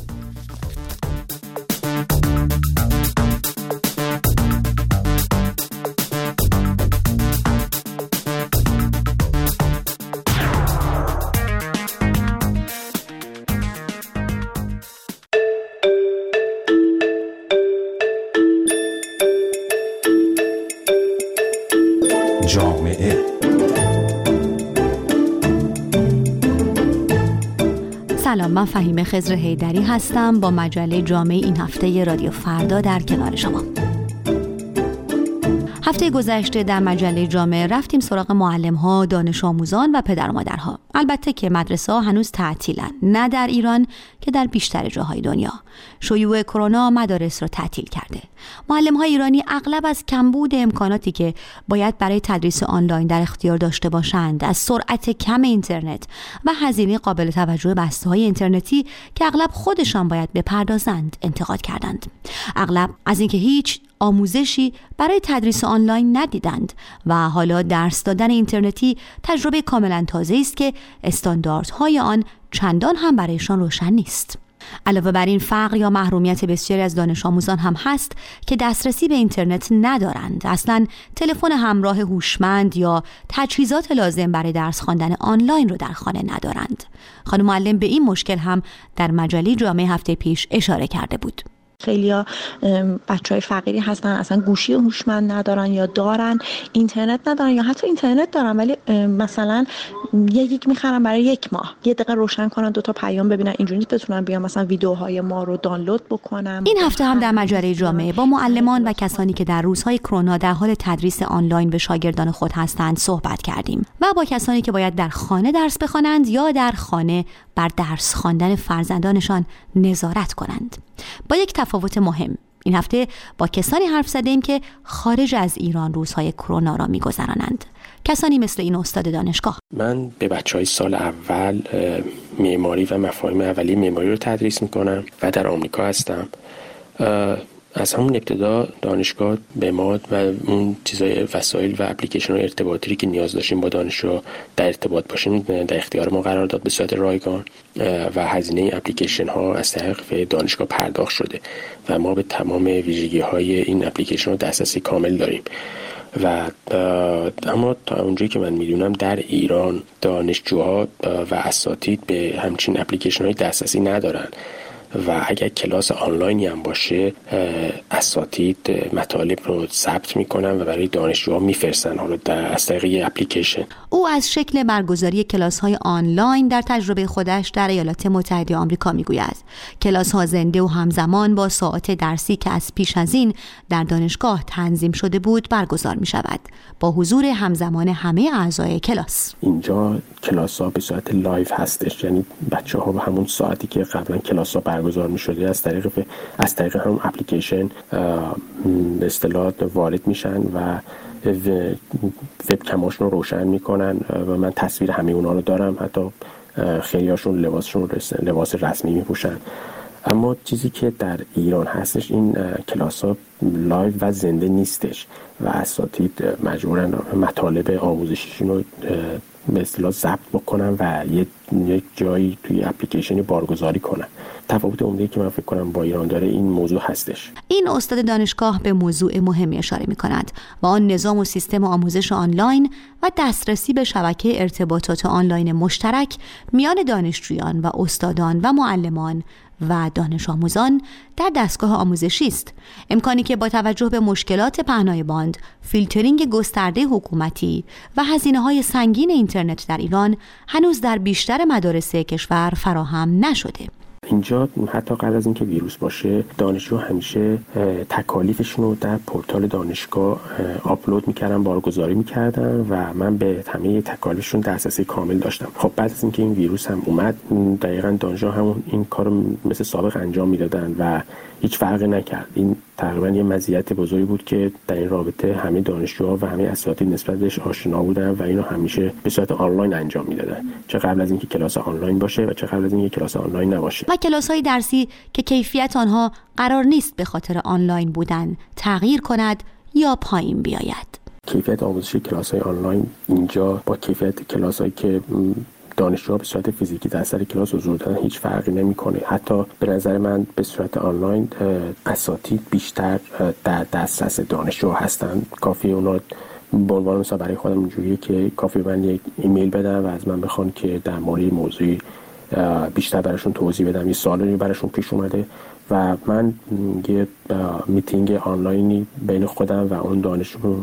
سلام، من فهیمه خضر حیدری هستم با مجله جامعه این هفته رادیو فردا در کنار شما. هفته گذشته در مجله جامعه رفتیم سراغ معلم‌ها، دانش آموزان و پدر و مادرها. البته که مدرسه‌ها هنوز تعطیلن، نه در ایران که در بیشتر جاهای دنیا. شیوع کرونا مدارس را تعطیل کرده. معلم‌های ایرانی اغلب از کمبود امکاناتی که باید برای تدریس آنلاین در اختیار داشته باشند، از سرعت کم اینترنت و هزینه قابل توجه بسته‌های اینترنتی که اغلب خودشان باید بپردازند انتقاد کردند. اغلب از اینکه هیچ آموزشی برای تدریس آنلاین ندیدند و حالا درس دادن اینترنتی تجربه کاملا تازه است که استانداردهای آن چندان هم برایشان روشن نیست. علاوه بر این فقر یا محرومیت بسیاری از دانش آموزان هم هست که دسترسی به اینترنت ندارند، اصلا تلفن همراه هوشمند یا تجهیزات لازم برای درس خواندن آنلاین رو در خانه ندارند. خانم معلم به این مشکل هم در مجله جامعه هفته پیش اشاره کرده بود. خیلیا بچهای فقیری هستن اصلا گوشی هوشمند ندارن یا دارن اینترنت ندارن یا حتی اینترنت دارن ولی مثلا یکی میخرن برای 1 ماه، 1 دقیقه روشن کنن 2 تا پیام ببینن، اینجوری بتونن بیان مثلا ویدیوهای ما رو دانلود بکنن. این هفته هم در مجله جامعه با معلمان و کسانی که در روزهای کرونا در حال تدریس آنلاین به شاگردان خود هستند صحبت کردیم و با کسانی که باید در خانه درس بخوانند یا در خانه بر درس خواندن فرزندانشان نظارت کنند. با یک تفاوت مهم، این هفته با کسانی حرف زدیم که خارج از ایران روزهای کرونا را می‌گذرانند. کسانی مثل این استاد دانشگاه. من به بچه‌های سال اول معماری و مفاهیم اولیه معماری رو تدریس می‌کنم و در آمریکا هستم. از همون ابتدا دانشگاه به ما و اون چیزای وسایل و اپلیکیشن ارتباطی که نیاز داشتیم با دانشجو در ارتباط باشیم در اختیار ما قرار داد به صورت رایگان و هزینه اپلیکیشن ها از طریق دانشگاه پرداخت شده و ما به تمام ویژگی‌های این اپلیکیشن ها دسترسی کامل داریم. و اما تا اونجایی که من میدونم در ایران دانشجوها و اساتید به همچین اپلیکیشن های دسترسی ندارن و اگر کلاس آنلاینی هم باشه اساتید مطالب رو ثبت میکنن و برای دانشجوها میفرستن حالا از طریق اپلیکیشن. او از شکل برگزاری کلاس‌های آنلاین در تجربه خودش در ایالات متحده آمریکا میگوید. کلاس‌ها زنده و همزمان با ساعات درسی که از پیش از این در دانشگاه تنظیم شده بود برگزار میشود با حضور همزمان همه اعضای کلاس. اینجا کلاس‌ها به صورت لایو هستش، یعنی بچه‌ها به همون ساعتی که قبلا کلاس‌ها برگزار می‌شده از طریق هم اپلیکیشن به اصطلاح وارد میشن و وبکماشون رو روشن میکنن و من تصویر همه اونا رو دارم، حتی خیلیاشون لباس رسمی میپوشن. اما چیزی که در ایران هستش این کلاس‌ها لایو و زنده نیستش و اساتید مجبورن مطالب آموزشیشون رو به اصطلاح ضبط بکنن و یک جایی توی اپلیکیشنی بارگذاری کنن. تفاوت عمده‌ای که من فکر کنم با ایران داره این موضوع هستش. این استاد دانشگاه به موضوع مهمی اشاره می‌کند و آن نظام و سیستم آموزش آنلاین و دسترسی به شبکه ارتباطات آنلاین مشترک میان دانشجویان و استادان و معلمان و دانش آموزان در دستگاه آموزشی است. امکانی که با توجه به مشکلات پهنای باند، فیلترینگ گسترده حکومتی و هزینه‌های سنگین اینترنت در ایران هنوز در بیشتر مدارس کشور فراهم نشده. اینجا حتی قبل از اینکه ویروس باشه دانشجو همیشه تکالیفشون رو در پورتال دانشگاه آپلود میکردن، بارگذاری میکردن و من به همه تکالیفشون دسترسی کامل داشتم. خب بعد از اینکه این ویروس هم اومد دقیقاً دانشجو همون این کارو مثل سابق انجام میدادن و هیچ فرقی نکرد. این تقریبا یه مزیت بزرگی بود که در این رابطه همه دانشجوها و همه اساتید نسبت بهش آشنا بودن و اینو همیشه به صورت آنلاین انجام میدادن، چه قبل از اینکه کلاس آنلاین باشه و چه قبل از اینکه کلاس آنلاین نباشه. و کلاس‌های درسی که کیفیت آنها قرار نیست به خاطر آنلاین بودن تغییر کند یا پایین بیاید. کیفیت آموزشی کلاس‌های آنلاین اینجا با کیفیت کلاس‌هایی که دانشجوها به صورت فیزیکی در سر کلاس حضور دارن هیچ فرقی نمیکنه. حتی به نظر من به صورت آنلاین اساتید بیشتر در دسترس دانشجو هستن. کافی اونا به عنوان مثلا برای خودم اینجوریه که کافی من یک ایمیل بدم و از من بخوان که در مورد موضوعی بیشتر براشون توضیح بدم. یه سوالی براشون پیش اومده و من یه میتینگ آنلاینی بین خودم و اون دانشجو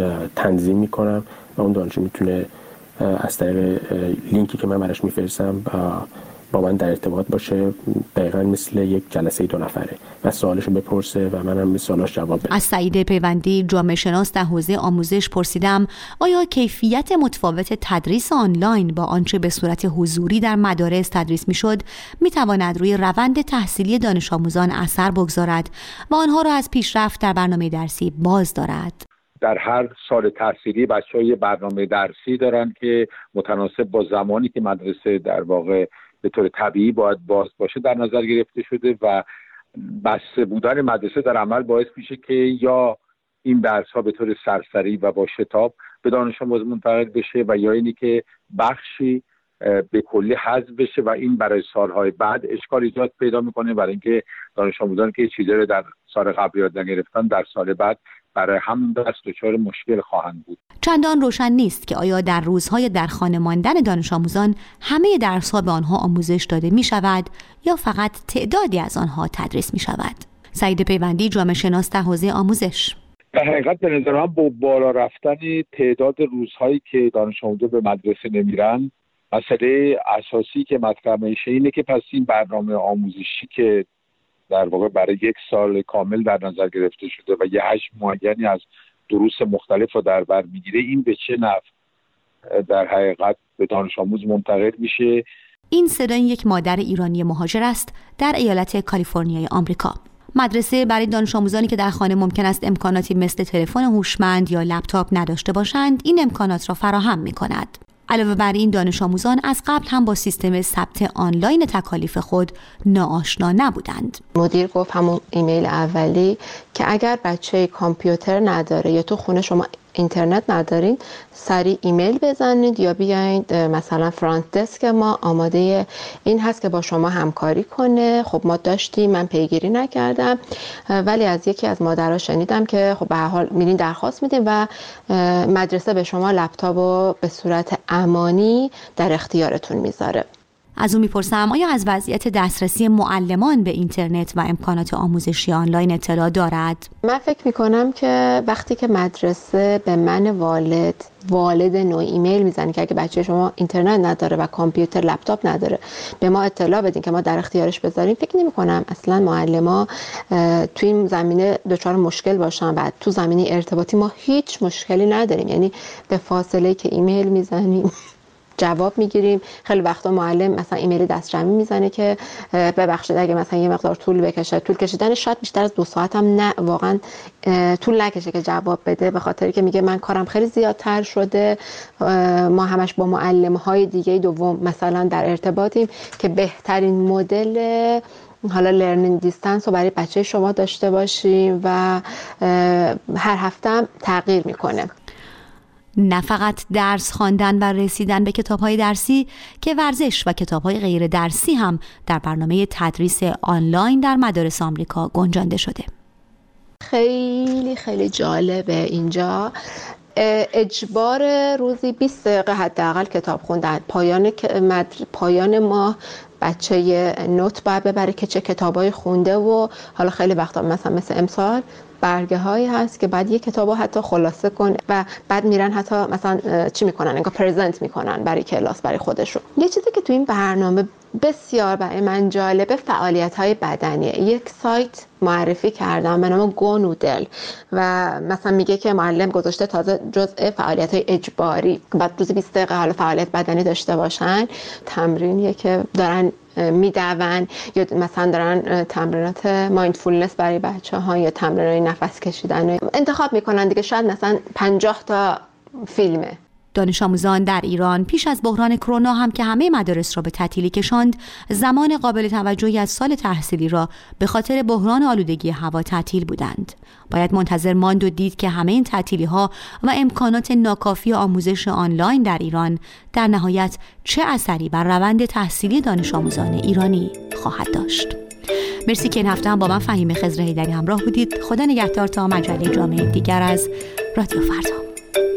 تنظیم میکنم و اون دانشجو میتونه از طریق لینکی که من براش میفرستم با من در ارتباط باشه، دقیقاً مثل یک جلسه 2 نفره و سوالشو بپرسه و منم به سوالاش جواب بدم. از سعید پیوندی جامعه شناس در حوزه آموزش پرسیدم آیا کیفیت متفاوت تدریس آنلاین با آنچه به صورت حضوری در مدارس تدریس میشد میتواند روی روند تحصیلی دانش آموزان اثر بگذارد و آنها را از پیشرفت در برنامه درسی باز دارد؟ در هر سال تحصیلی بچه‌ها یه برنامه درسی دارن که متناسب با زمانی که مدرسه در واقع به طور طبیعی باید باز باشه در نظر گرفته شده و بسته بودن مدرسه در عمل باعث میشه که یا این درس‌ها به طور سرسری و با شتاب به دانش آموز منتقل بشه و یا اینی که بخشی به کلی حذف بشه و این برای سالهای بعد اشکال ایجاد پیدا میکنه، برای اینکه دانش آموزان که چیزی رو در سال قبل یاد نگرفتن در سال بعد برای هم دست دچار مشکل خواهند بود. چندان روشن نیست که آیا در روزهای در خانه ماندن دانش آموزان همه درس‌ها به آنها آموزش داده می شود یا فقط تعدادی از آنها تدریس می شود. سعید پیوندی جامعه شناس در حوزه آموزش: در حقیقت به نظر من با بالا رفتن تعداد روزهایی که دانش آموزان به مدرسه نمیرن، مسئله اساسی که مطرح میشه اینه که پس این برنامه آموزشی که در واقع برای 1 سال کامل در نظر گرفته شده و یه حجم معینی از دروس مختلف رو در بر میگیره، این به چه نحو در حقیقت به دانش آموز منتقل میشه. این صدای یک مادر ایرانی مهاجر است در ایالت کالیفرنیای آمریکا. مدرسه برای دانش آموزانی که در خانه ممکن است امکاناتی مثل تلفن هوشمند یا لپتاپ نداشته باشند این امکانات را فراهم می‌کند. علاوه بر این دانش آموزان از قبل هم با سیستم ثبت آنلاین تکالیف خود ناآشنا نبودند. مدیر گفت همون ایمیل اولی که اگر بچه کامپیوتر نداره یا تو خونه شما اینترنت ندارین سریع ایمیل بزنید یا بیاین مثلا فرانت دسک ما آماده این هست که با شما همکاری کنه. خب ما داشتیم، من پیگیری نکردم ولی از یکی از مادرها شنیدم که خب به هر حال میرین درخواست میدین و مدرسه به شما لپتاپ رو به صورت امانی در اختیارتون میذاره. از او میپرسم آیا از وضعیت دسترسی معلمان به اینترنت و امکانات آموزشی آنلاین اطلاع دارد؟ من فکر میکنم که وقتی که مدرسه به من والد نوع ایمیل میزنه که اگه بچه شما اینترنت نداره و کامپیوتر لپتاپ نداره به ما اطلاع بدین که ما در اختیارش بذاریم، فکر نمیکنم اصلا معلما توی این زمینه دچار مشکل باشن. بعد تو زمینه ارتباطی ما هیچ مشکلی نداریم، یعنی به فاصله که ایمیل میزنیم جواب میگیریم. خیلی وقتا معلم مثلا ایمیل دستجمعی میزنه که ببخشید اگه مثلا یه مقدار طول کشیدن شاید بیشتر از 2 ساعت هم نه واقعا طول نکشه که جواب بده، به خاطری که میگه من کارم خیلی زیادتر شده. ما همش با معلم‌های دیگه دوم مثلا در ارتباطیم که بهترین مدل حالا لرنینگ دیستنس رو برای بچه شما داشته باشیم و هر هفته هم تغییر میکنه. نه فقط درس خواندن و رسیدن به کتاب‌های درسی که ورزش و کتاب‌های غیر درسی هم در برنامه تدریس آنلاین در مدارس آمریکا گنجانده شده. خیلی خیلی جالبه اینجا اجبار روزی 20 دقیقه حداقل کتاب خوندن. پایان ماه بچه نوت باید ببره که چه کتابای خونده و حالا خیلی وقتا مثل امسال برگه هایی هست که بعد یه کتابو حتی خلاصه کنه و بعد میرن حتی مثلا چی میکنن انگار پرزنت میکنن برای کلاس برای خودشون. یه چیزی که تو این برنامه بسیار برای من جالب فعالیت‌های بدنیه. یک سایت معرفی کردم به نام گو نودل و مثلا میگه که معلم گذاشته تازه جزء فعالیت‌های اجباری بعد روزی 20 دقیقه حالا فعالیت بدنی داشته باشن، تمرینیه که دارن میدون یا مثلا دارن تمرینات مایندفولنس برای بچه‌ها یا تمرینات نفس کشیدن انتخاب میکنن دیگه. شاید مثلا 50 تا فیلمه. دانش آموزان در ایران پیش از بحران کرونا هم که همه مدارس را به تعطیلی کشاند، زمان قابل توجهی از سال تحصیلی را به خاطر بحران آلودگی هوا تعطیل بودند. باید منتظر ماند و دید که همه این تعطیلی‌ها و امکانات ناکافی آموزش آنلاین در ایران در نهایت چه اثری بر روند تحصیلی دانش آموزان ایرانی خواهد داشت. مرسی که این هفته هم با من فهیم خضرهیدری همراه بودید. خدا نگهدار تا مجله جامعه دیگر از رادیو فردا.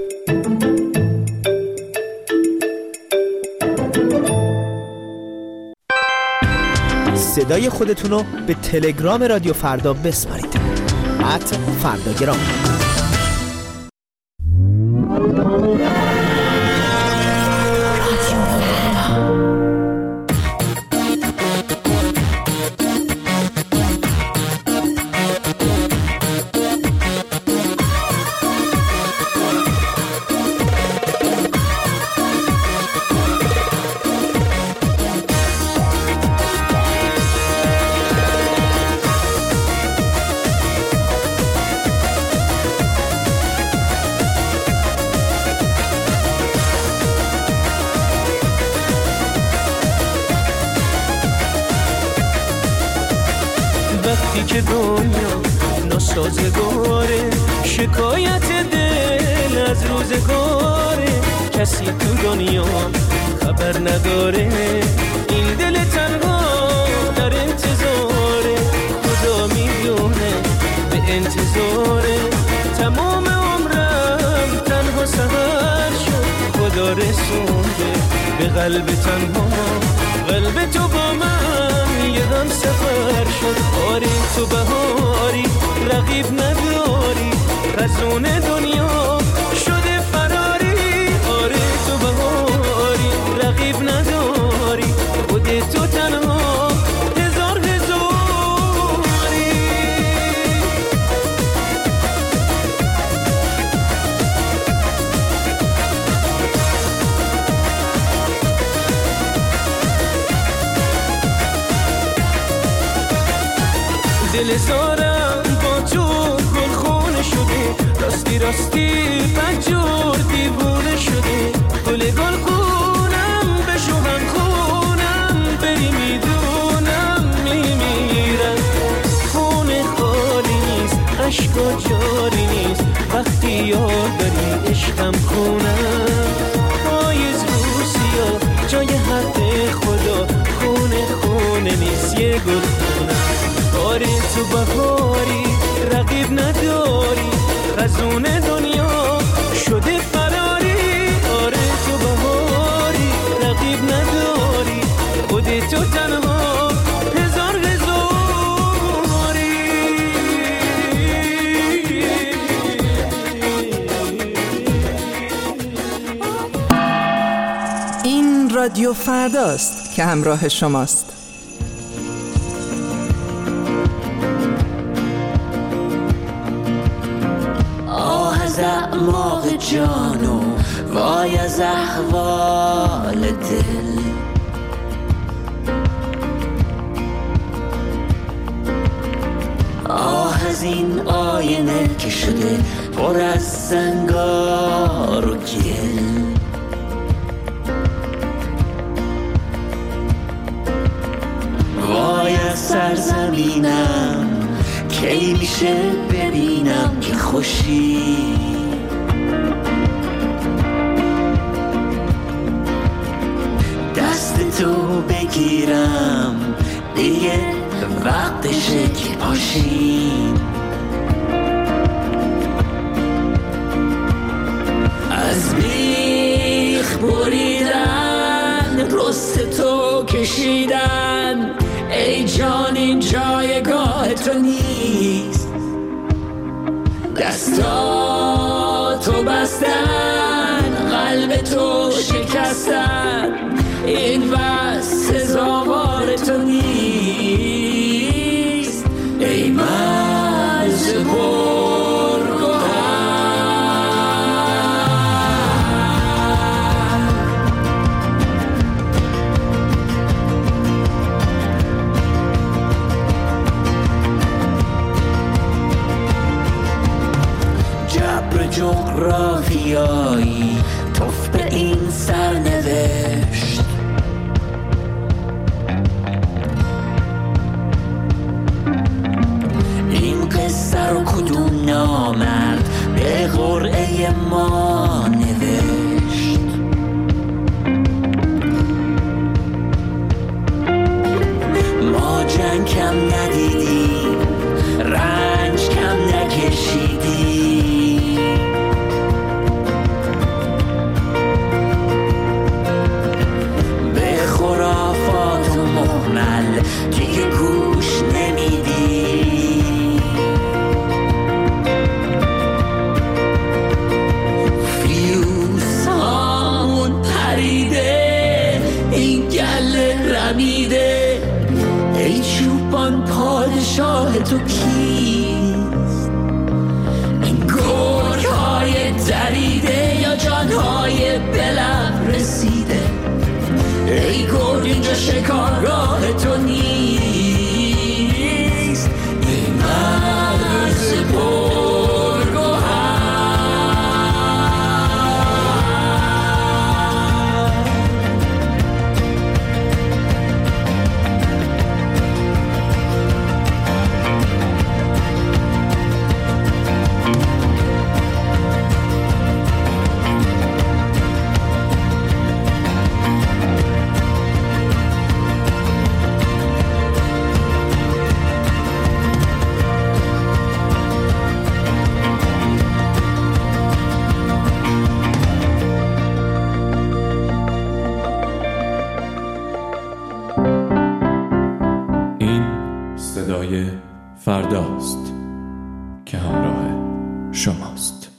صدای خودتون رو به تلگرام رادیو فردا بسپارید. @فرداگرام. وقتی که دنیا ناسازگاره، شکایت دل از روزگاره، کسی تو دنیا خبر نداره، این دل تنها در انتظاره، خدا میدونه به انتظاره، تمام عمرم تنها سهر شد، خدا رسونده به قلب تنها، قلب تو با من یه هم سفر شد، آری تو بهاری رقیب نداری، رزون دنیا شده فراری، آری تو بهاری رقیب نداری، خود تو تنها هزار هزاری. دل زارم با تو گل خونه شده، راستی راستی پنجور دیوونه شده، گل خونم بشو هم خونم، بری میدونم میمیرم، خونه خالی نیست عشقا جاری نیست، وقتی یاد داری عشقم خونم، پاییز روسیا جای حق خدا، خونه نیست یه گل خونم، آره تو بهاری رقیب نداری، خزون دنیا شده فراری، آره تو بهاری رقیب نداری، خود تو تنها هزار هزاری. این رادیو فرداست که همراه شماست. اعماق جانو وای از احوال دل، آه از این آینه که شده پر از زنگار و گل، وای از سرزمینم کی میشه ببینم که خوشی، دست تو بگیرم دیگه وقتشه که پاشیم، از بیخ بریدن رست تو کشیدن، ای جان این جایگاه تو نیست، دستاتو بستن قلب تو شکستن، این بس سزاوار ابر جغرافیایی توف به این سرنوشت. این قصه رو کدوم نامرد به قرعه ما نوشت؟ ما جنگ کم ندیدیم، رنج کم نکشیدیم، به خرافات و مهمل دیگه گوش نمیدیم. فیوز هامون پریده، این گله رمیده، ای چوپان پادشاه تو کیست؟ این گرگ های دریده یا جان های بلب رسیده؟ ای گرگ اینجا شکارگاه تو نیست، این مرز فرداست که همراه شماست.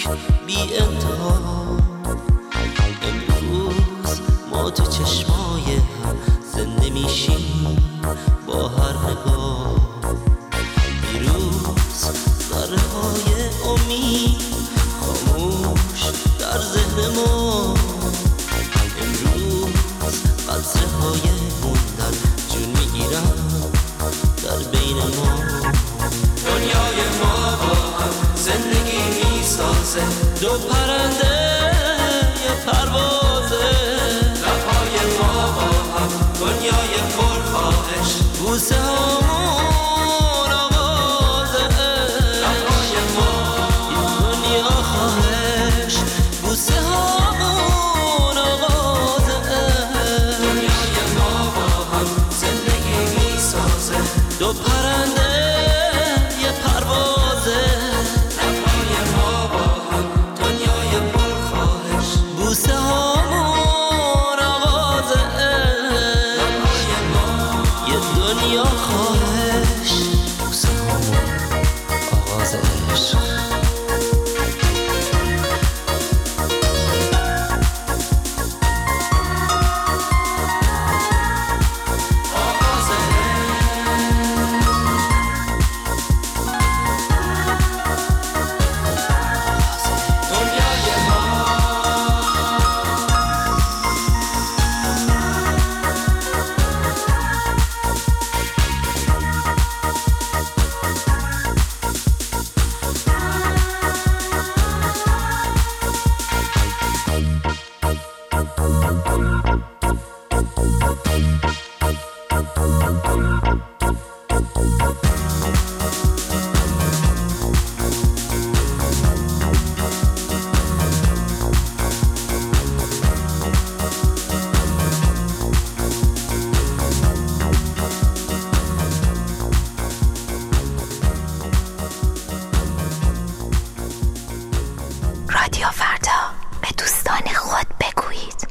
خاک بی انتها. امروز ما تو چشمای هم زنده میشیم با هر نگاه. دیروز ذره های امید خاموش در ذهن ما. امروز قطره های موندن جون میگیرن در بین ما. دنیای ما با هم زندگی میسازه، دو پرنده یه پروازه. لبهای ما با هم دنیای پرخواهش، بوسه همون آغازه. لبهای ما یه دنیا خواهش، بوسه همون آغازه. دنیای ما با هم زندگی میسازه، دو پرنده یه پروازه. لبهای ما با هم دنیای پرخواهش، بوسه همون آغازه. لبهای ما یه دنیا خواهش، بوسه همون آغاز عشق. رادیو فردا، به دوستان خود بگویید.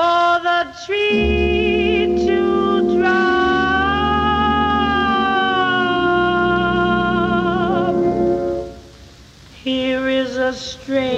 tree to dry. stray